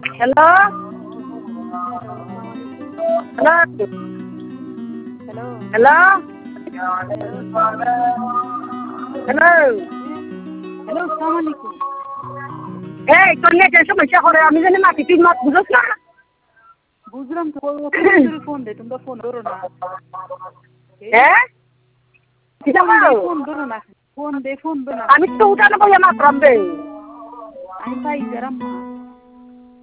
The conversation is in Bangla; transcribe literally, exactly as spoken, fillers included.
Hello hello hello hello hello hello আসসালামু আলাইকুম। এই তোর নেটের সমস্যা করে আমি জানি মাটি তিন মাস বুঝোস না বুঝলাম তো ফোন দে তোমরা ফোন ধরো না। হ্যাঁ কিটা করো ফোন ধরো না ফোন দে ফোন ধরো না। আমি তো উঠানো বইয়া মাত্রাম রে আমি পাই যারাম